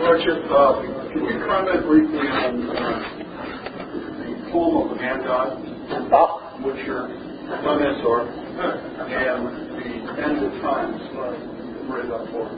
Lordship, can you comment briefly on the poem of the Man God, which your comments are, and the End of Times, Marie Valtorta?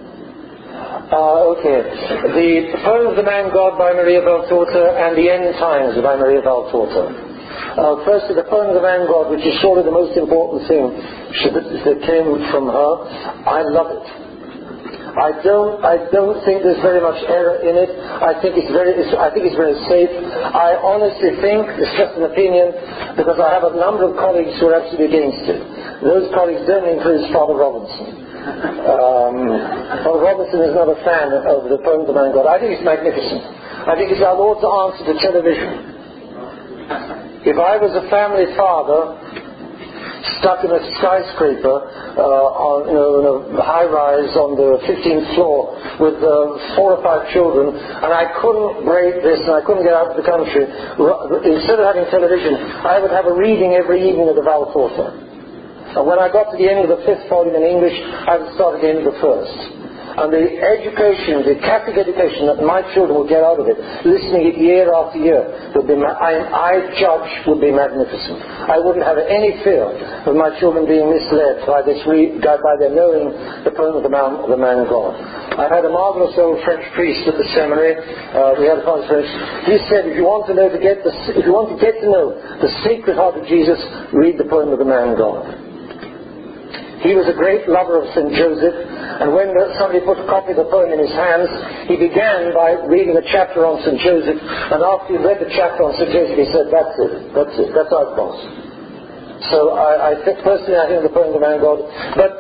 Okay. The poem of the Man God by Maria Valtorta and the End Times by Maria Valtorta. Firstly, the poem of the Man God, which is surely the most important thing that came from her. I love it. I don't think there's very much error in it. I think it's very safe. I honestly think, it's just an opinion, because I have a number of colleagues who are absolutely against it. Those colleagues don't include Father Robinson. Father Robinson is not a fan of the poem of the Man God. I think it's magnificent. I think it's our Lord's answer to television. If I was a family father stuck in a skyscraper on a high rise on the 15th floor with 4 or 5 children, and I couldn't break this and I couldn't get out of the country, instead of having television, I would have a reading every evening of the Valtorta. And when I got to the end of the 5th volume in English, I would start at the end of the 1st. And the education, the Catholic education that my children would get out of it, listening it year after year, would be, I judge, would be magnificent. I wouldn't have any fear of my children being misled by by their knowing the poem of the Man God. I had a marvelous old French priest at the seminary. We had a conference. He said, if you want to get to know the Sacred Heart of Jesus, read the poem of the Man God. He was a great lover of St. Joseph, and when somebody put a copy of the poem in his hands, he began by reading a chapter on St. Joseph, and after he read the chapter on St. Joseph, he said, that's how it goes. So personally I think the poem of the Man God, but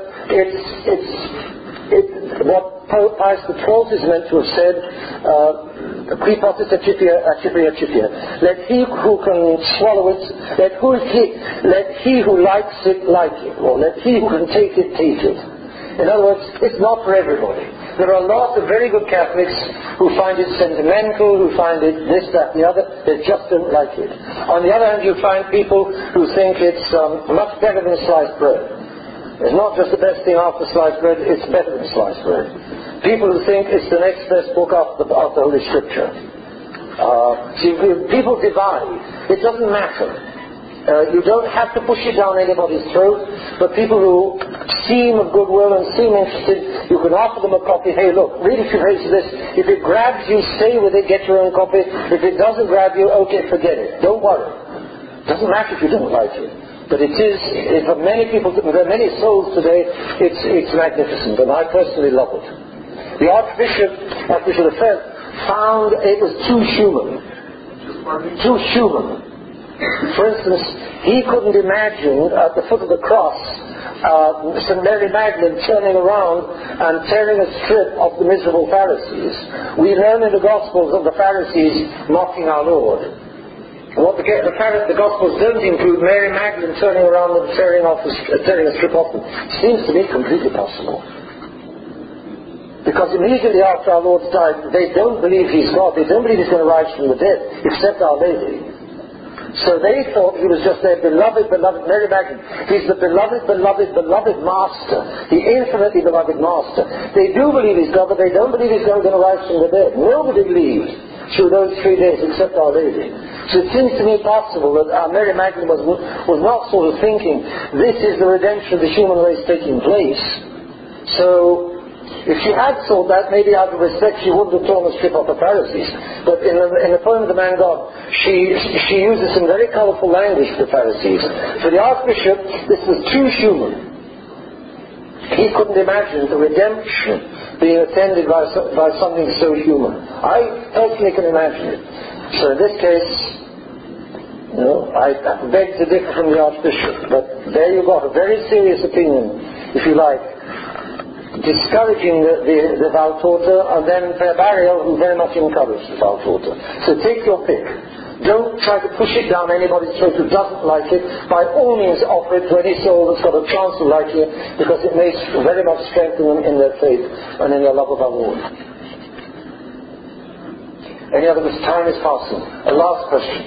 it's what Pope Pius XII is meant to have said, qui possit accipia. Let he who can swallow it, let he who likes it like it, or let he who can take it take it. In other words, it's not for everybody. There are lots of very good Catholics who find it sentimental, who find it this, that, and the other. They just don't like it. On the other hand, you find people who think it's much better than sliced bread. It's not just the best thing after sliced bread, it's better than sliced bread. People who think it's the next best book after Holy Scripture. People divide. It doesn't matter. You don't have to push it down anybody's throat, but people who seem of goodwill and seem interested, you can offer them a copy. Hey, look, read a few pages of this. If it grabs you, stay with it, get your own copy. If it doesn't grab you, okay, forget it. Don't worry. It doesn't matter if you don't like it. But it is, for many people, there are many souls today, it's magnificent, and I personally love it. The Archbishop V, found it was too human. For instance, he couldn't imagine at the foot of the cross St. Mary Magdalene turning around and tearing a strip of the miserable Pharisees. We learn in the Gospels of the Pharisees mocking our Lord. What the Gospels don't include Mary Magdalene turning around and tearing a strip off them. Seems to me completely possible. Because immediately after our Lord died, they don't believe He's God. They don't believe He's going to rise from the dead, except Our Lady. So they thought He was just their beloved Mary Magdalene. He's the beloved Master, the infinitely beloved Master. They do believe He's God, but they don't believe He's going to rise from the dead. Nobody believed through those 3 days except Our Lady. So it seems to me possible that Mary Magdalene was not sort of thinking, this is the redemption of the human race taking place. So if she had thought that, maybe out of respect she wouldn't have torn the strip off the Pharisees. But in the poem of the Man God, she uses some very colourful language for the Pharisees. For the Archbishop, this was too human. He couldn't imagine the redemption being attended by something so human. I personally can imagine it. So in this case, I beg to differ from the Archbishop. But there you got a very serious opinion, if you like, discouraging the Valtorta, and then Barriel, who very much encouraged the Valtorta. So take your pick. Don't try to push it down anybody's throat who doesn't like it. By all means offer it to any soul that's got a chance of liking it, because it may very much strengthen them in their faith and in their love of our Lord. Any other? This time is passing. A last question.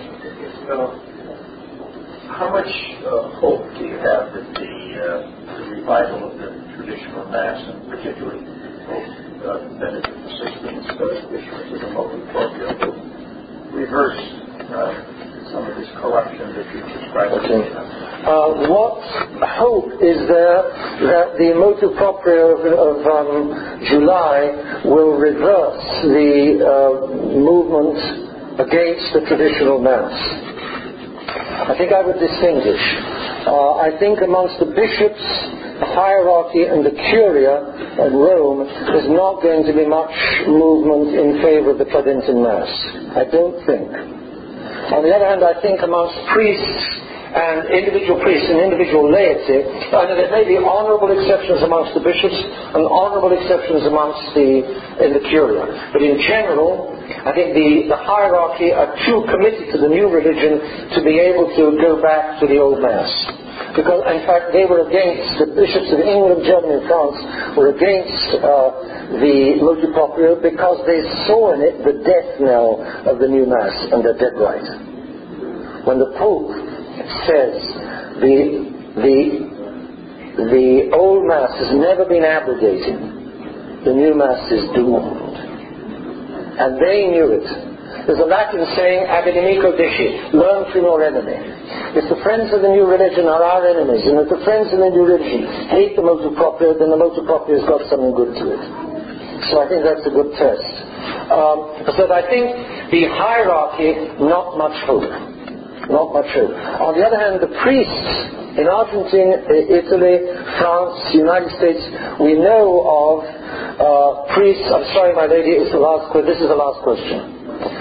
How much hope do you have that the revival of the traditional Mass, and particularly Benedict XVI's issuance of the motu proprio will reverse some of this corruption that you described. Okay. What hope is there that the motu proprio of July will reverse the movement against the traditional Mass? I think I would distinguish. I think amongst the bishops, the hierarchy and the curia at Rome, there's not going to be much movement in favour of the Tridentine Mass. I don't think. On the other hand, I think amongst priests and individual laity, I know there may be honourable exceptions amongst the bishops and honourable exceptions amongst in the curia. But in general, I think the hierarchy are too committed to the new religion to be able to go back to the old Mass. Because, in fact, they were against, the bishops of England, Germany and France were against the motu proprio because they saw in it the death knell of the new Mass, and they're dead right. When the Pope says the old Mass has never been abrogated, the new Mass is doomed. And they knew it. There's a Latin saying, ab inimico disci, learn from your enemy. If the friends of the new religion are our enemies, and if the friends of the new religion hate the motu proprio, then the motu proprio has got something good to it. So I think that's a good test. So I think the hierarchy, not much hope. Not much hope. On the other hand, the priests in Argentina, Italy, France, United States, we know of priests. I'm sorry, my lady, this is the last question.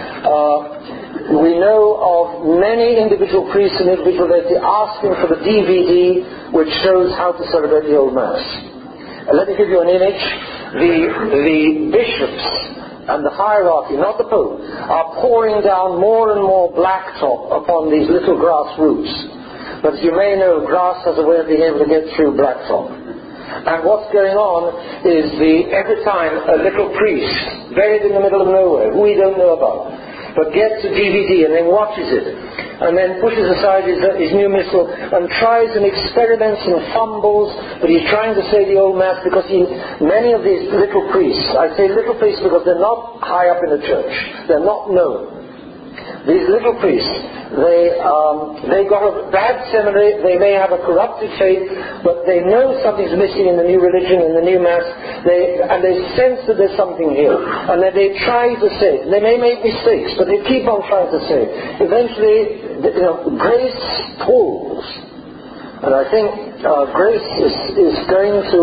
We know of many individual priests and individual laity asking for the DVD which shows how to celebrate the old Mass. Let me give you an image. The bishops and the hierarchy, not the Pope, are pouring down more and more blacktop upon these little grass roots. But as you may know, grass has a way of being able to get through blacktop. And what's going on is every time a little priest, buried in the middle of nowhere, who we don't know about, but gets a DVD and then watches it, and then pushes aside his new missal and tries and experiments and fumbles, but he's trying to say the old Mass because many of these little priests, I say little priests because they're not high up in the church, they're not known. These little priests, they got a bad seminary, they may have a corrupted faith, but they know something's missing in the new religion, in the new Mass, and they sense that there's something here. And then they try to say it. They may make mistakes, but they keep on trying to say it. Eventually, grace pulls. And I think grace is going to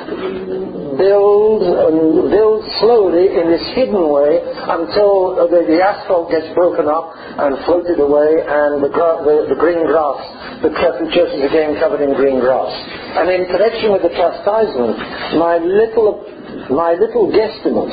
build slowly in this hidden way until the asphalt gets broken up and floated away, and the green grass, the Catholic Church is again covered in green grass. And in connection with the chastisement, my little guesstimate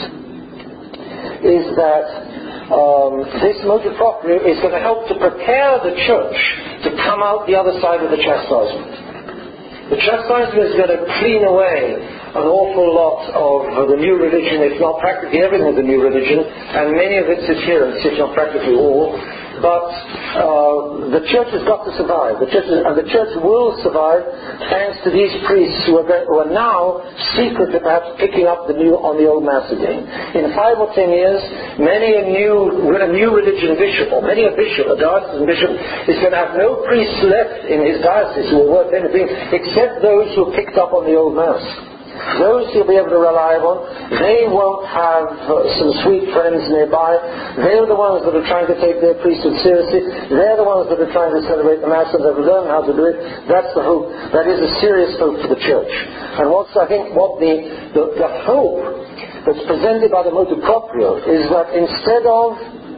is that this motu proprio is going to help to prepare the church to come out the other side of the chastisement. The chastisement is going to clean away an awful lot of the new religion, if not practically everything of the new religion, and many of its adherents, if not practically all. But the church has got to survive. The church will survive thanks to these priests who are now secretly perhaps picking up on the old Mass again. In 5 or 10 years, many a new religion bishop, or many a bishop, a diocesan bishop, is going to have no priests left in his diocese who are worth anything except those who picked up on the old Mass. Those he'll be able to rely on, they won't have some sweet friends nearby. They're the ones that are trying to take their priesthood seriously. They're the ones that are trying to celebrate the Mass and they've learned how to do it. That's the hope. That is a serious hope for the Church. And what the hope that's presented by the motu proprio is that instead of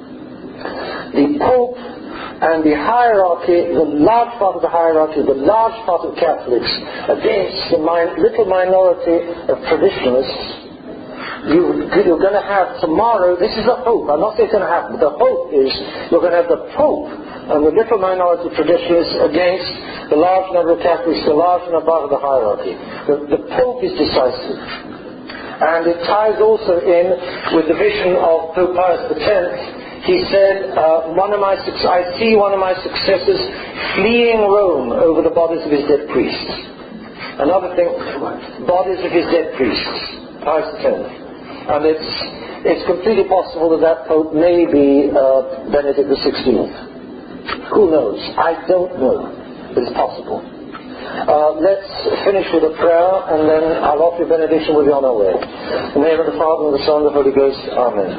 the Pope and the hierarchy, the large part of the hierarchy, the large part of Catholics against the little minority of traditionalists, you're going to have tomorrow, this is a hope, I'm not saying it's going to happen, but the hope is you're going to have the Pope and the little minority of traditionalists against the large number of Catholics, the large number of the hierarchy. The Pope is decisive. And it ties also in with the vision of Pope Pius X. He said, I see one of my successors fleeing Rome over the bodies of his dead priests. Another thing, bodies of his dead priests, Pius X. And it's completely possible that Pope may be Benedict XVI. Who knows? I don't know. It's possible. Let's finish with a prayer, and then I'll offer you benediction. We'll be on our way. In the name of the Father, and the Son, and the Holy Ghost. Amen.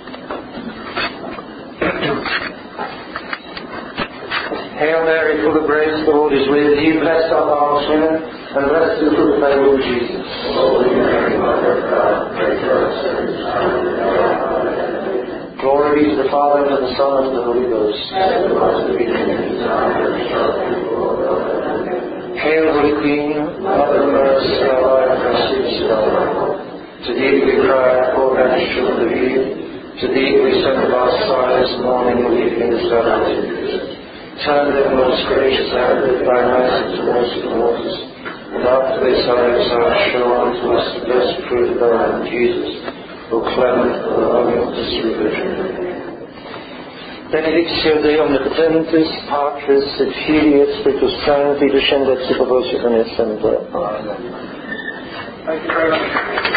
Hail Mary, full of grace, the Lord is with thee. Blessed art thou amongst women, and blessed is the fruit of thy womb, Jesus. Holy Mary, Mother of God, pray for us sinners, now and at the hour of our death. Glory be to the Father, and to the Son, and to the Holy Ghost. As it was in the beginning, is now, and ever shall be, world without end. Hail, Holy Queen, Mother of mercy, our life and our sweet star. To thee we cry, poor banished children of Eve. To thee we send up our sighs, mourning and weeping as thou art. Turn then, most gracious hand, with thy mercy towards the waters, and after this our exile show unto us the blessed fruit of thy womb, Jesus, O clement, O loving, O sweet Virgin Mary. Benedictio Dei omnipotentis, Patris et Filii et Spiritus Sancti, descendet super vos et semper. Amen. Thank you very much.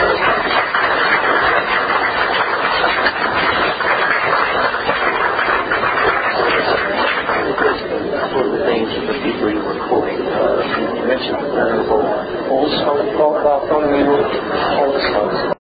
One of the things that the people you were quoting, you mentioned the venerable, also about following all the